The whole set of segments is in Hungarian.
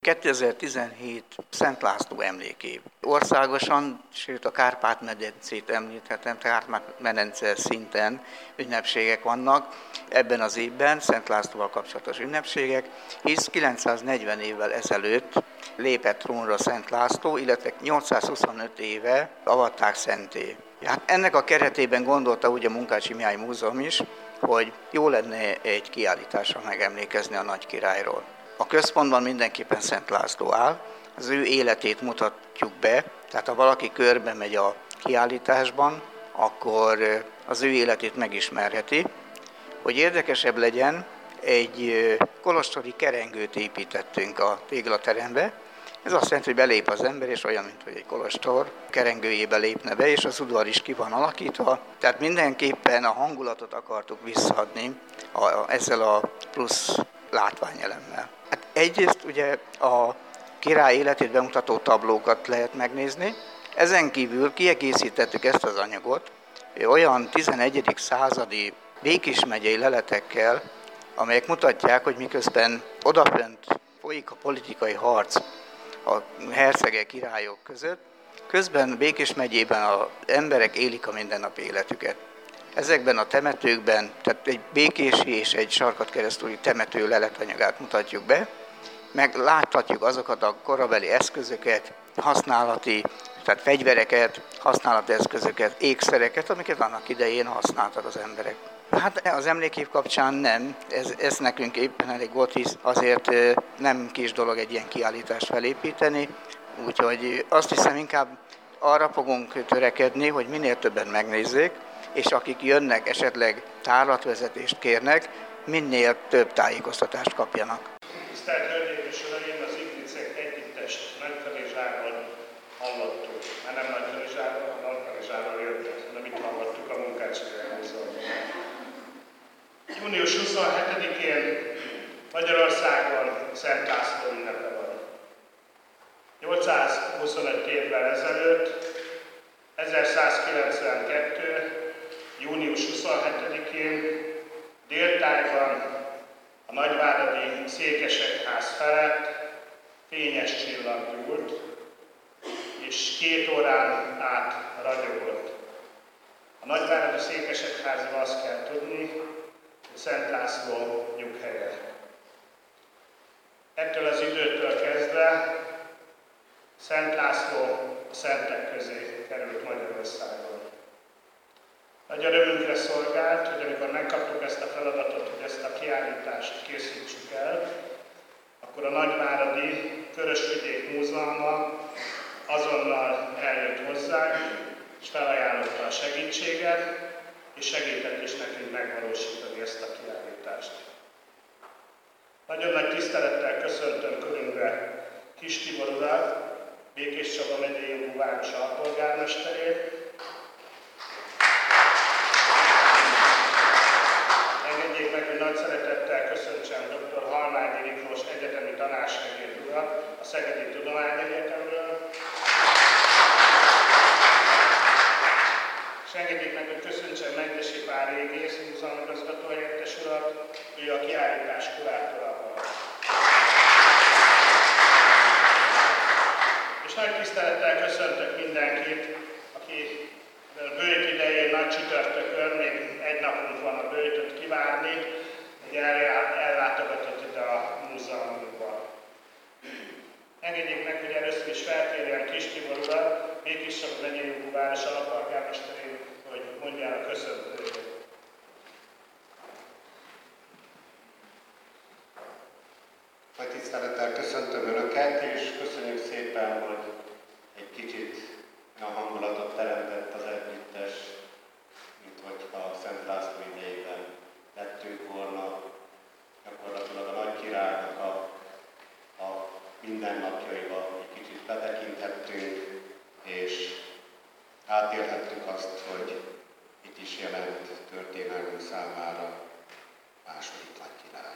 2017 Szent László emlékév. Országosan, sőt a Kárpát-medencét említhetem, Kárpát-medence szinten ünnepségek vannak ebben az évben, Szent Lászlóval kapcsolatos ünnepségek, hisz 940 évvel ezelőtt lépett trónra Szent László, illetve 825 éve avatták szentté. Hát ennek a keretében gondolta úgy a Munkácsi Mihály Múzeum is, hogy jó lenne egy kiállításra megemlékezni a nagy királyról. A központban mindenképpen Szent László áll, az ő életét mutatjuk be, tehát ha valaki körbe megy a kiállításban, akkor az ő életét megismerheti. Hogy érdekesebb legyen, egy kolostori kerengőt építettünk a téglaterembe. Ez azt jelenti, hogy belép az ember, és olyan, mint hogy egy kolostor kerengőjébe lépne be, és az udvar is ki van alakítva. Tehát mindenképpen a hangulatot akartuk visszaadni ezzel a plusz látványelemmel. Hát egyrészt ugye a király életét bemutató tablókat lehet megnézni, ezen kívül kiegészítettük ezt az anyagot olyan 11. századi Békés megyei leletekkel, amelyek mutatják, hogy miközben odafönt folyik a politikai harc a hercegek, királyok között, közben Békés megyében az emberek élik a mindennapi életüket. Ezekben a temetőkben, tehát egy békési és egy sarkadkeresztúri temető leletanyagát mutatjuk be, meg láthatjuk azokat a korabeli eszközöket, használati, tehát fegyvereket, használati eszközöket, ékszereket, amiket annak idején használtak az emberek. Hát az emlékév kapcsán nem, ez nekünk éppen elég volt, hisz azért nem kis dolog egy ilyen kiállítást felépíteni, úgyhogy azt hiszem inkább arra fogunk törekedni, hogy minél többen megnézzék, és akik jönnek, esetleg tárlatvezetést kérnek, minél több tájékoztatást kapjanak. Tisztelt Hölgyeim és Uraim, az Ignicek együttes Nagykanizsáról hallottuk. Már nem Nagykanizsáról, hanem Nagykanizsáról jött, hanem itt hallottuk a Munkácsi Mihály Múzeumban. Június 27-én Magyarországon Szent László ünnepe van. 825 évvel ezelőtt, 1192. június 27-én déltájban a nagyváradi székesegyház felett fényes csillag gyúlt, és 2 órán át ragyogott. A nagyváradi székesegyházról azt kell tudni, hogy Szent László nyughelye. Ettől az időtől kezdve Szent László a szentek közé került Magyarországon. Nagy örömünkre szolgált, hogy amikor megkaptuk ezt a feladatot, hogy ezt a kiállítást készítsük el, akkor a Nagyváradi Vörösvidék Múzeuma azonnal eljött hozzánk, és felajánlotta a segítséget, és segített is nekünk megvalósítani ezt a kiállítást. Nagyon nagy tisztelettel köszöntöm körünkbe Kis Tibor urat, Békéscsaba megyei jogú város alpolgármesterét. Engedjék meg, hogy nagy szeretettel köszöntsem dr. Halmányi Miklós egyetemi tanársegéd urat a Szegedi Tudományegyetemről. És engedjék meg, hogy köszöntsem Megyesi Pál régész múzeumigazgató helyettes urat, ő a kiállítás kurátora volt. És nagy tisztelettel köszöntök mindenkit, aki a böjt idején nagy csütörtökön, még egy napunk van a böjtöt kivárni, hogy ellátogatott ide a múzeumunkba. Engedjék meg, hogy először is felkérjem Kis Tibor urat, Békéscsaba megyei jogú város alpolgármesterén, hogy mondja el a köszöntőjét. Nagy tisztelettel köszöntöm Önöket, és köszönjük szépen, hogy egy kicsit a hangulatot teremtett az együttes, mint hogyha Szent László idejében lettünk volna. Gyakorlatilag a nagy királynak a mindennapjaiba egy kicsit betekinthettünk, és átélhettük azt, hogy mit is jelent történelmünk számára második nagy király.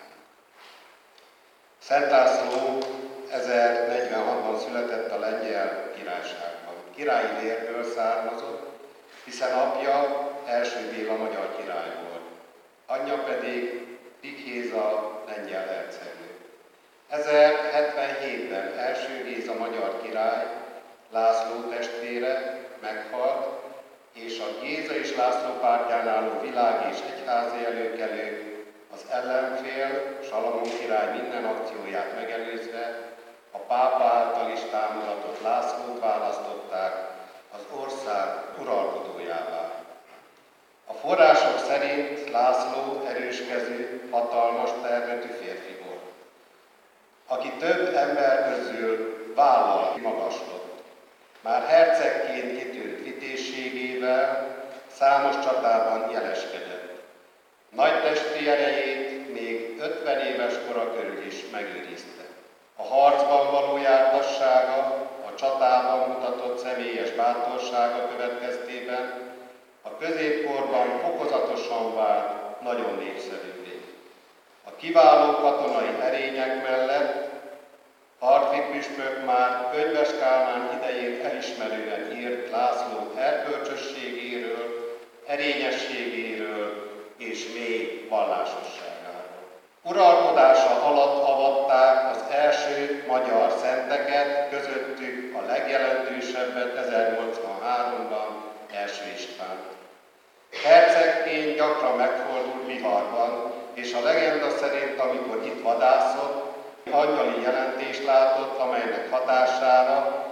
Szent László 1046-ban született a Lengyel Királyságban. Királyi vérből származott, hiszen apja első Béla magyar király volt, anyja pedig Pikhéza lengyel hercegnő. 1077-ben első Géza magyar király, László testvére meghalt, és a Géza és László pártján álló világ és egyházi előkelők az ellenfél, Salamon király minden akcióját megelőzve a pápa által is támogatott Lászlót választották az ország uralkodójává. A források szerint László erőskező, hatalmas termetű férfi volt, aki több ember közül vállal kimagaslott. Már hercegként kitűnt vitézségével számos csatában jeleskedett. Nagy testi erejét még 50 éves kora körül is megőrizte. A harcban való jártassága, a csatában mutatott személyes bátorsága következtében a középkorban fokozatosan vált nagyon népszerűvé. A kiváló katonai erények mellett Hartwig püspök már Könyves Kálmán idején elismerően írt László erkölcsösségéről, erényességéről és mély vallásosságáról. Uralkodása alatt avatták az első magyar szenteket, közöttük a legjelentősebbet 1083-ban első István. Hercegként gyakran megfordult Biharban, és a legenda szerint, amikor itt vadászott, angyali jelentést látott, amelynek hatására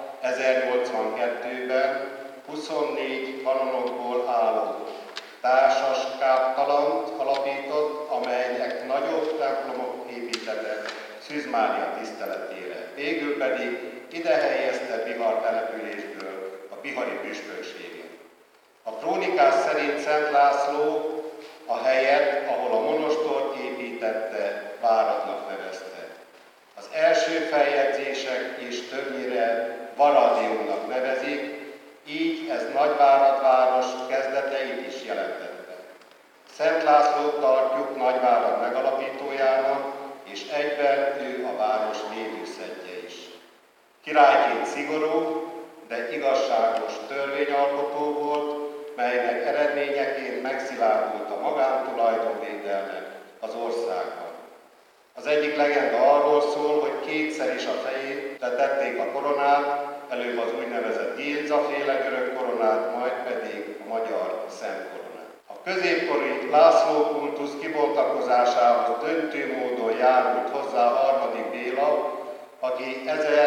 1082-ben 24 kanonokból álló társas káptalant alapított, amelynek nagyobb templomok építetett Szűz Mária tiszteletére. Végül pedig ide helyezte Bihar településből a bihari püspökséget. A krónikás szerint Szent László a helyet, ahol a monostort építette, váratnak nevezte. Az első feljegyzések is többnyire Varadiumnak nevezik, így ez Nagyvárad város kezdeteit is jelentette. Szent Lászlót tartjuk Nagyvárad megalapítójának, és egyben ő a város védőszentje is. Királyként szigorú, de igazságos törvényalkotó volt, melynek eredményeként megszilárdult a magántulajdonvédelme az országban. Az egyik legenda arról szól, hogy kétszer is a fejére tették a koronát, előbb az úgynevezett Géza-féle görög koronát, majd pedig a magyar szentkoronát. A középkori László kultusz kibontakozásához döntő módon járult hozzá harmadik Béla, aki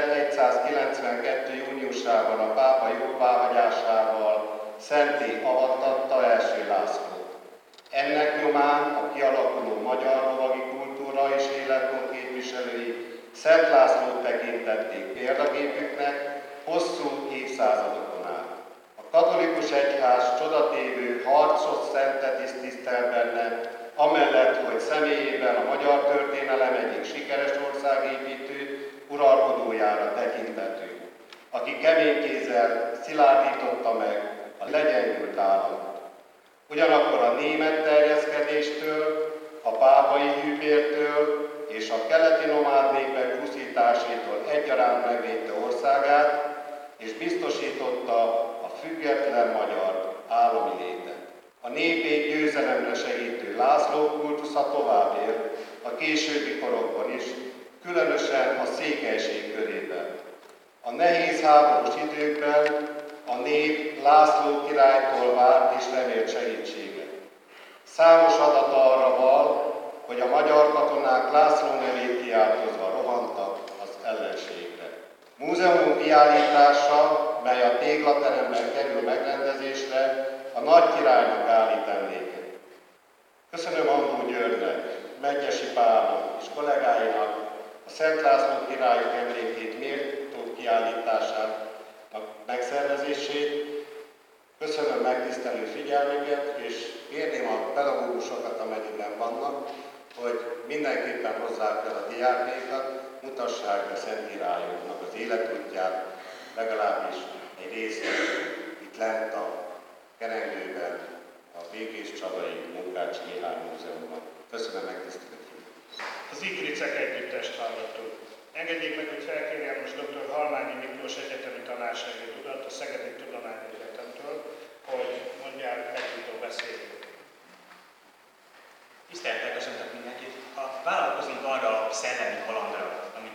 1192. júniusában a pápa jóváhagyásával szentté avattatta első Lászlót. Ennek nyomán a kialakuló magyar lovagi kultúra és életmód képviselői Szent Lászlót tekintették példaképüknek hosszú évszázadokon át. A katolikus egyház csodatévő harcos szentet is tisztel benne, amellett, hogy személyében a magyar történelem egyik sikeres országépítő uralkodójára tekintető, aki kemény kézzel szilárdította meg a legyengült államot. Ugyanakkor a német terjeszkedéstől, a pápai hűvértől és a keleti nomád népek pusztításétól egyaránt megvédte országát, és biztosította a független magyar állami létet. A népét győzelemre segítő László kultusza tovább élt a későbbi korokban is, különösen a székelység körében. A nehéz háborús időkben a nép László királytól várt és remélt segítséget. Számos adat arra val, hogy a magyar katonák László nevét kiáltozva rohantak az ellenségre. Múzeumunk kiállítása, mely a téglateremben kerül megrendezésre, a nagy királynak állít emléket. Köszönöm Andó Györgynek, Medgyessy Pálnak és kollégáinak a Szent László királyok emlékét méltó kiállításának megszervezését. Köszönöm megtisztelő figyelmüket, és kérném a pedagógusokat, amennyiben vannak, hogy mindenképpen hozzák fel a diákjaikat, mutassák be Szent Királyunknak az életútját, legalábbis egy részét itt lent a Kerengőben, a Békés Csadai Munkácsi Mihály Múzeumban. Köszönöm megtisztelő figyelmet. Az Igricek együttest hallottuk. Engedjék meg, hogy felkérjem most dr. Halmányi Miklós egyetemi tanársegéd urat a Szegedi Tudományegyetemtől, hogy mondják megnyitó beszédét. Tisztelettel köszöntök mindenkit! Ha vállalkozunk arra a szellemi kalandra, ami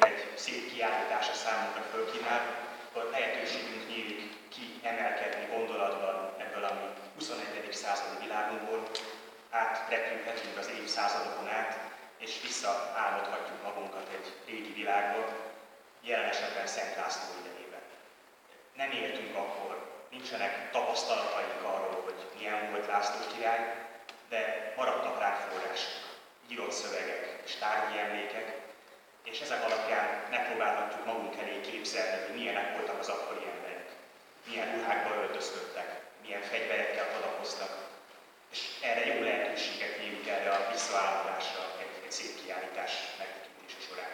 számunkra fölkínál, akkor lehetőségünk nyílik kiemelkedni gondolatban ebből a 21. századi világunkból, átrepülhetünk az évszázadokon át, és visszaálmodhatjuk magunkat egy régi világba, jelen esetben Szent László idejében. Nem éltünk akkor, nincsenek tapasztalataink arról, hogy milyen volt László király, de maradtak rá források, írott szövegek és tárgyi emlékek, és ezek alapján megpróbálhatjuk magunk elé képzelni, hogy milyenek voltak az akkori emberek, milyen ruhákba öltözködtek, milyen fegyverekkel adakoztak, és erre jó lehetőséget nyílik erre a visszaálmodásra egy szép kiállítás megtekintése során.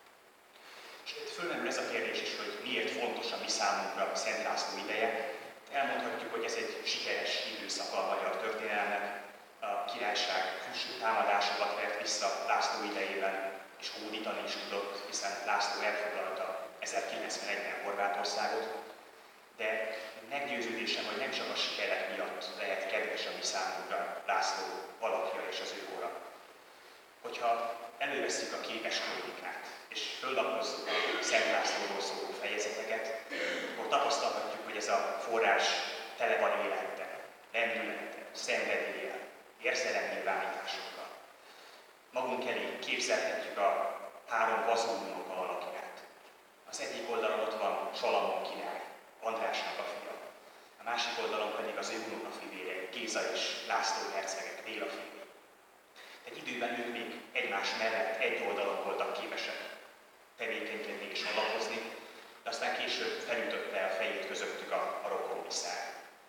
És itt fölmerül ez a kérdés is, hogy miért fontos a mi számunkra Szent László ideje. Elmondhatjuk, hogy ez egy sikeres időszaka a magyar történelemnek. A királyság külső támadásokat vert vissza László idejében, és hódítani is tudott, hiszen László elfoglalta 1091-ben Horvátországot. De meggyőződésem, hogy nem csak a sikerek miatt lehet kedves a mi számunkra László alakja és az ő kora. Hogyha elővesszük a képes krónikát, és föllapozzuk a Szent Lászlóról szóló fejezeteket, akkor tapasztalhatjuk, hogy ez a forrás tele van élettel, lendülettel, szenvedéllyel, érzelemnyilvánításokkal. Magunk elé képzelhetjük a három vazulunoka alakját. Az egyik oldalon ott van Salamon király, Andrásnak a fia. A másik oldalon pedig az ő unokafivére, Géza és László hercegek, Béla fiai. Egy időben ők még egymás mellett egy oldalon voltak képesek tevékenykedni és alapozni, de aztán később felütötte a fejét közöttük a rokonviszály.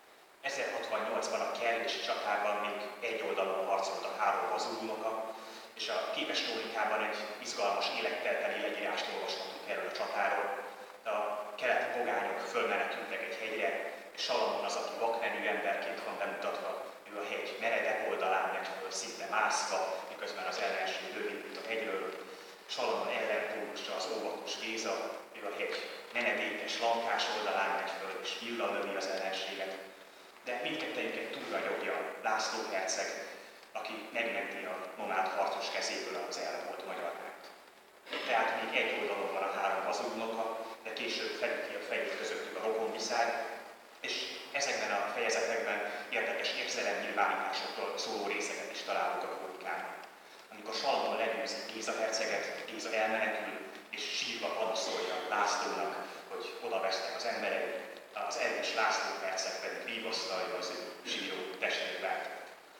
1068-ban a Kerlési csatában még egy oldalon harcolt a három vazulunoka, és a képes krónikában egy izgalmas élettelteli leírást olvashatunk erről a csatáról. A keleti pogányok fölmenekültek egy hegyre, és Salamon az, aki vakmenő emberként van bemutatva, ő a hegy meredek oldalán megy föl, szinte mászva, miközben az ellenség lövik a hegyről. Salamon ellenpólusa az óvatos Géza, ő a hegy menedékes, lankás oldalán megy föl, és villalövi az ellenséget. De mindkettejüket túlragyogja László herceg, aki megmenti a nomád harcos kezéből az elvolt magyar nárt. Tehát még egy oldalon van a három vazulunoka, de később felüti a fejét közöttük a rokonviszály, és ezekben a fejezetekben érdekes érzelemnyilvánításokról szóló részeket is találunk a krónikában. Amikor Salamon legyőzi Géza herceget, Géza elmenekül, és sírva panaszolja Lászlónak, hogy oda vesznek az emberei, az erős László herceg pedig vigasztalja az ő síró testvérváltát.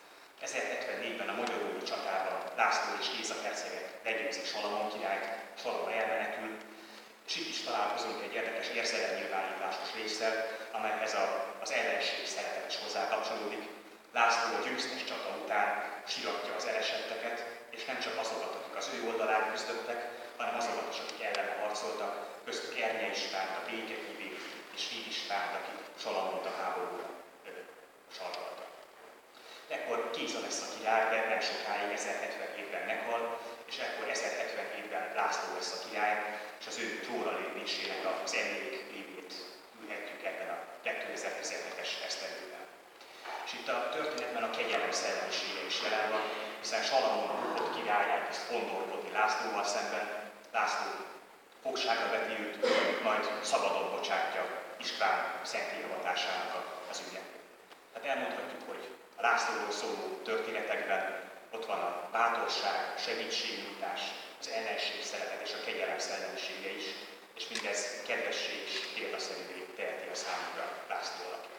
1074-ben a Magyarói csatában László és Géza hercegek legyőzik Salamon királyt, Salamon elmenekül, és itt is találkozunk egy érdekes érzelemnyilvánításos résszel, amelyhez az ellenség szeretet is hozzákapcsolódik. László a győztes csata után siratja az elesetteket, és nem csak azokat, akik az ő oldalán küzdöttek, hanem azokat is, akik ellene harcoltak, köztük Ernye Istvánt, a békehívét, és Víg Istvánt, aki Salamont a háborúra sarkalta. Ekkor Géza lesz a király, de nem sokáig 1077-ben meghal, és ekkor 1077-ben László lesz a király, és az ő trónra lépésének az emlékrévét ülhetjük ebben a 2017-es esztendőben. És itt a történetben a kegyelem szellemisége is jelen van, hiszen Salamon bukott király elkezd fondorkodni Lászlóval szemben, László fogságra veti őt, majd szabadon bocsátja István szentélyevatásának az ügyet. Tehát elmondhatjuk, hogy a Lászlóról szóló történetekben ott van a bátorság, a segítségnyújtás, az ellenség szeretet és a kegyelem szellemisége is, és mindez kedvesség és példaszerűvé teheti a számunkra László alakját.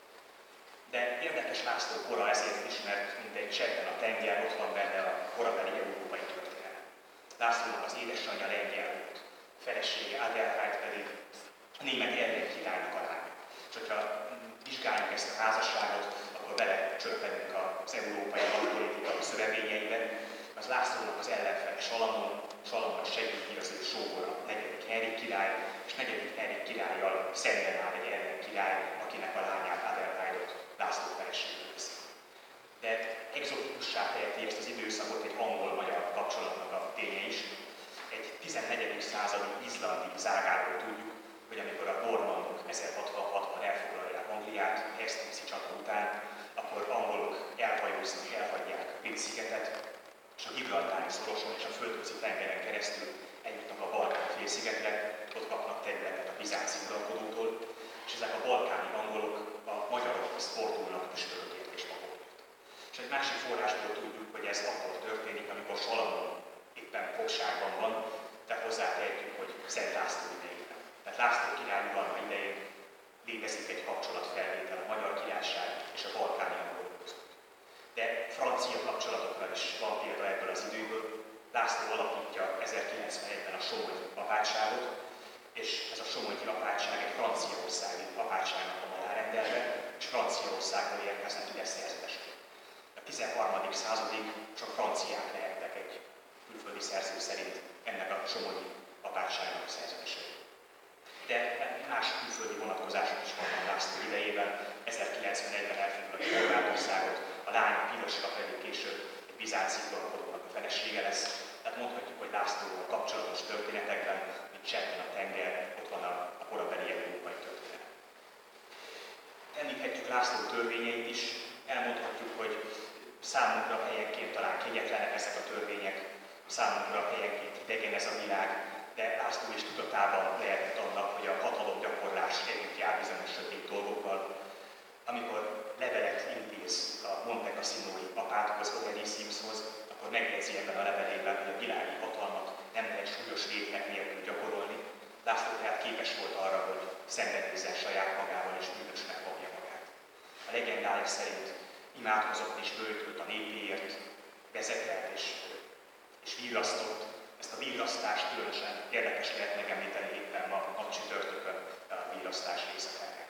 De érdekes László kora ezért is, mert mint egy cseppben a tenger, ott van benne a korabeli európai történelem. Lászlónak az édesanyja lengyel volt, a felesége Adelheid pedig a német Ernye királynak a lánya. És hogyha vizsgáljuk ezt a házasságot, akkor bele csöppenünk az európai politika szövevényeibe. Az Lászlónak az ellenfele Salamon segíti az ő sógora, 4. Henrik király, és 4. Henrik királlyal szemben áll egy Ernye király, akinek a lányát Adelheidot László feleségül veszi. De egzotikussá teheti ezt az időszakot egy angol-magyar kapcsolatnak a ténye is. Egy 14. századi izlandi zágáról tudjuk, hogy amikor a normandok 1066-ban elfoglalják Angliát, Hastingsi csata után, akkor angolok elhajóznak, elhagyják a Brit-szigetet, és a Gibraltári szoroson és a Földközi tengeren keresztül eljutnak a Balkán félszigetre, ott kapnak László idejében. Tehát László király uralma idején létezik egy kapcsolatfelvétel a Magyar Királyság és a balkáni angolok között. De francia kapcsolatokra is van példa ebből az időből. László alapítja 1091-ben a somogyi apátságot, és ez a somogyi apátság egy franciaországi apátságnak van alárendelve, és Franciaországból érkeznek ide szerzetesek. A 13. századig csak franciák lehettek egy külföldi szerző szerint ennek a somogyi apátságnak a szerzetesei. De más külföldi vonatkozások is vannak László idejében. 1091-ben elfoglalja Horvátországot, a lánya Piroska pedig később egy bizánci uralkodónak a felesége lesz. Tehát mondhatjuk, hogy Lászlóval kapcsolatos történetekben, mint cseppen a tenger, ott van a korabeli európai történet. Említhetjük László törvényeit is, elmondhatjuk, hogy számunkra helyenként talán kegyetlenek ezek a törvények, számunkra helyenként idegen ez a világ, de László is tudatában lehetett annak, hogy a hatalomgyakorlás együtt jár bizonyos sötét dolgokkal. Amikor levelet intéz a Monte Cassinói apáthoz, Ogenisiushoz, akkor megjegyzi ebben a levelében, hogy a világi hatalmat nem lehet súlyos vétkek nélkül gyakorolni. László tehát képes volt arra, hogy szembenézzen saját magával és bűnösnek fogja magát. A legendája szerint imádkozott és böltült a népéért, vezekelt és virrasztott. Ezt a virrasztást különösen érdekes lehet megemlíteni éppen ma napcsütörtökön a virrasztás részleteknek.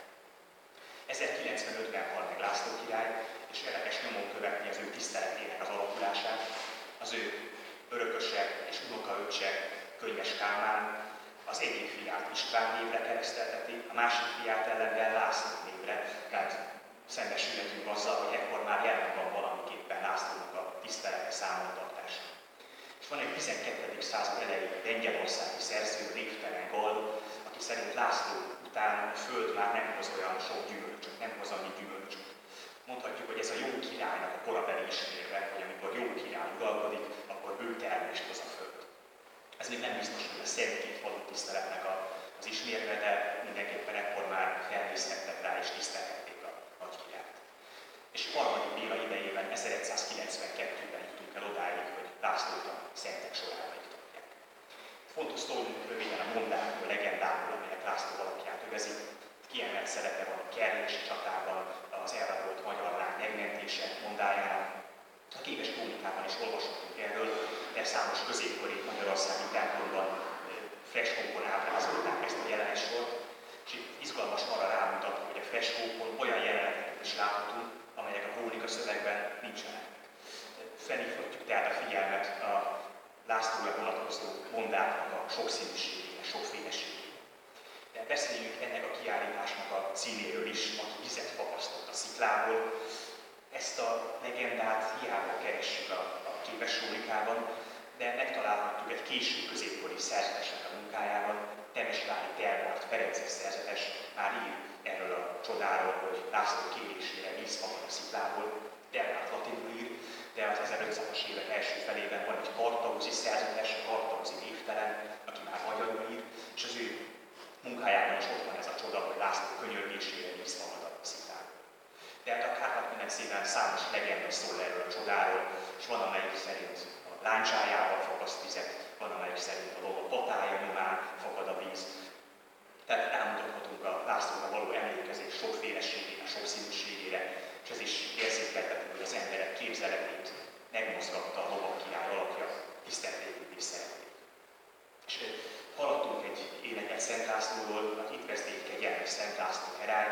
1095-ben hal meg László király, és érdekes nyomon követni az ő tiszteletének az alakulását. Az ő örököse és unokaöccse, Könyves Kálmán az egyik fiát István névre keresztelteti, a másik fiát ellenben László névre, tehát szembesülhetünk azzal, hogy ekkor már jelen van valamiképpen Lászlónak a tisztelete számontartása. És van egy 12. század elejé lengyelországi szerző, névtelen Gall, aki szerint László után a föld már nem hoz olyan sok gyümölcsöt, nem hoz annyi gyümölcsöt. Mondhatjuk, hogy ez a jó királynak a korabeli ismérve, hogy amikor jó király uralkodik, akkor bőtermést hoz a föld. Ez még nem biztos, hogy a szentként való tiszteletnek az ismérve, de mindenképpen ekkor már felnézhettek rá és tisztelhették a nagy királyt. És Harmadik Béla idejében, 1192-ben jutunk el odáig, hogy Lászlót a szentek sorába iktatják. Fontos szólnunk röviden a mondákról, a legendákról, amelyek László alapját övezik. Kiemelt szerepe van a Kerlési csatában, az elrabolt magyar lány megmentése mondájának. A Kéves Krónikában is olvashatunk erről, de számos középkori magyarországi templomban freskókon ábrázolták ezt a jelenetsort, és itt izgalmas arra rámutat, hogy a freskókon olyan jeleneteket is láthatunk, amelyek a krónika szövegben nincsenek. Felhívhatjuk tehát a figyelmet a Lászlóra vonatkozó mondáknak a sokszínűségére, sokféleségére. De beszéljünk ennek a kiállításnak a címéről is, aki vizet fakasztott a sziklából. Ezt a legendát hiába keressük a Képes Krónikában, de megtalálhatjuk egy késő középkori szerzetesnek a munkájában. Temesvári Tervárt Ferences szerzetes már ír erről a csodáról, hogy László kérésére víz fakad a sziklából. Tervárt latinul ír, de az 1500-as évek első felében van egy kartauzi szerzetes, kartauzi névtelen, aki már magyarul ír, és az ő munkájában is ott van ez a csoda, hogy László könyörgésére víz fakad a sziklából. Tehát a Kárpát-medencében számos legenda szól erről a csodáról, és van amelyik szerint a láncsájával fakaszt vizet, van amelyik szerint a lova patája nyomán fakad a víz. Tehát elmutathatunk a Lászlóra való emlékezés sokféleségére, sokszínűségére, és ez is érzékelteti, hogy az emberek képzeletét megmozgatta a lovak király alakja, tisztelték és szerették. És hallottunk egy éneket Szent Lászlóról, itt kezdték kegyelmes Szent László herály.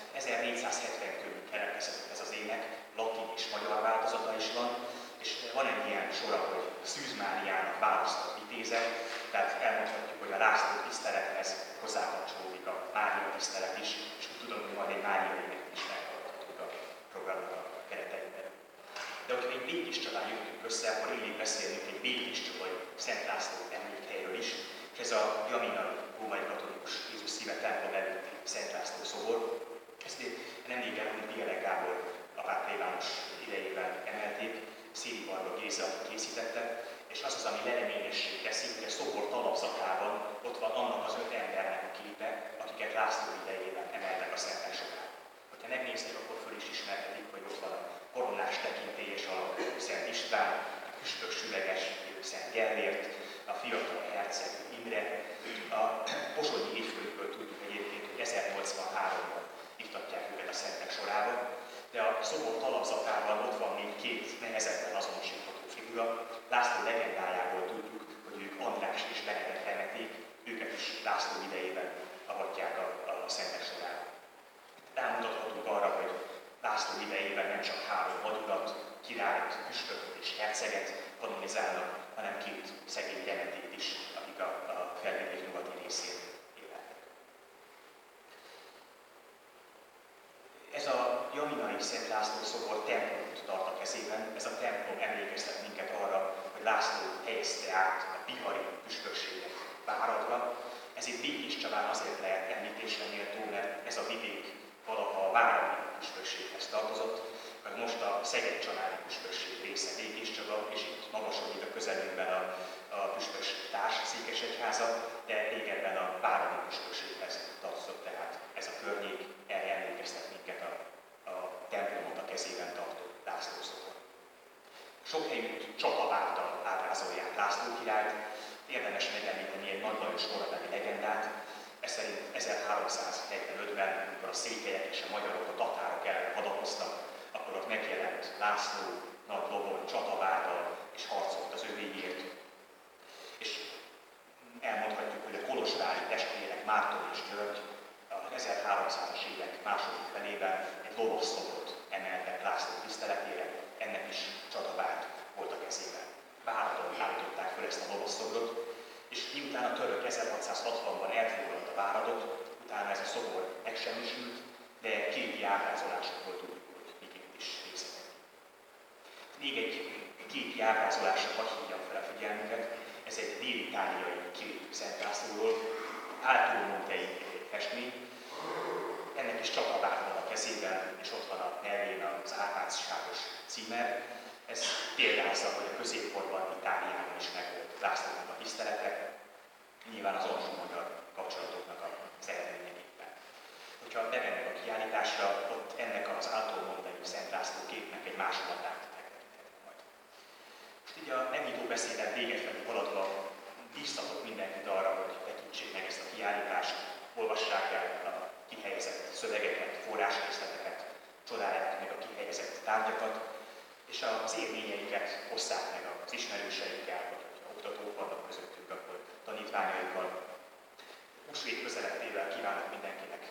1470 körül keletkezett ez az ének, latin és magyar változata is van, és van egy ilyen sora, hogy Szűz Máriának választott vitéze, tehát elmondhatjuk, hogy a László tisztelethez hozzákapcsolódik a Mária tisztelet is, és úgy tudom, hogy majd egy Mária éneket is meghallgathatunk a programnak a kereteiben. De hogyha egy Békés csodán jöttünk össze, akkor illik beszélnünk egy Békés csodai Szent László emlékhelyről is, és ez a Jaminai római katolikus Jézus Szíve templom előtti Szent László szobor. Ezt nemrég elmúlt Bielek Gábor apát plébános idejében emelték, Széli Varga Géza készítette, és az az, ami leleményessé teszi, hogy a szobor talapzatában ott van annak az 5 embernek a képe, akiket László idejében emeltek a szentek során. Ha megnézték, akkor föl is ismerhetik, hogy ott van a koronás tekintélyes alakú Szent István, a püspök süveges Szent Gellért, a fiatal herceg Imre, a alapzatában ott van még két nehezebben azonosítható figura. László legendájából tudjuk, hogy ők András és Benedek temeték, őket is László idejében avatják a szentek sorára. Rámutathatunk arra, hogy László idejében nem csak 3 madurat, királyt, püspököt és herceget kanonizálnak, hanem 2 szegény temetét is, akik a felvidék nyugati részén éltek. Ez a jaminai Szent László szobor templomot tart a kezében. Ez a templom emlékeztet minket arra, hogy László helyezte át a bihari püspökséget Váradra. Ez itt Békéscsabán azért lehet említésre méltó, mert ez a vidék valaha a váradi püspökséghez tartozott, mert most a Szeged-csanádi püspökség része Békéscsaba, és itt magasodik a közelünkben a püspökség társ Székesegyháza, de régebben a váradi püspökséghez tartozott tehát ez a környék, erre emlékeztet minket a templomot a kezében tartó László szobor. Sok helyütt csatavártal ábrázolják László királyt, érdemes megemlíteni egy Nagy Lajos korabeli legendát, ez szerint 1345-ben, amikor a székelyek és a magyarok a tatárok ellen hadakoztak, akkor ott megjelent László nagy lovon csatavártal és harcolt az övéért. És elmondhatjuk, hogy a kolozsvári testvérek Márton és György az 1300-as évek második felében egy lovasszobot emeltek László tiszteletére, ennek is csatavárt volt a kezében. Váradon állították föl ezt a lovasszobrot, és miután a török 1660-ban elfoglalta Váradot, utána ez a szobor megsemmisült, de képi ábrázolásokból tudjuk, hogy miként is részletek. Még egy képi ábrázolásra hadd hívjam fel a figyelmüket, ez egy dél-itáliai kép Szent Lászlóról, Alto Montei festmény, ennek is csatavár van a kezében, és ott van a melvén az Árpád-ságos címer. Ez példázza, hogy a középkorban Itáliában is megvolt Lászlónak a tisztelete, nyilván az alsó-magyar kapcsolatoknak az eredményeképpen. Hogyha bevennek a kiállításra, ott ennek az Alto Montei Szent László képnek egy másolatát megtekinthetek majd. Most így a megnyitó beszéden véget felé haladva bíztatok mindenkit arra, hogy tekintsék meg ezt a kiállítást, olvassák el a kihelyezett szövegeket, forrásrészleteket, csodálják meg a kihelyezett tárgyakat, és az élményeiket osszák meg az ismerőseikkel, vagy ha oktatók vannak közöttük, akkor tanítványaikkal. Húsvét közelettével kívánok mindenkinek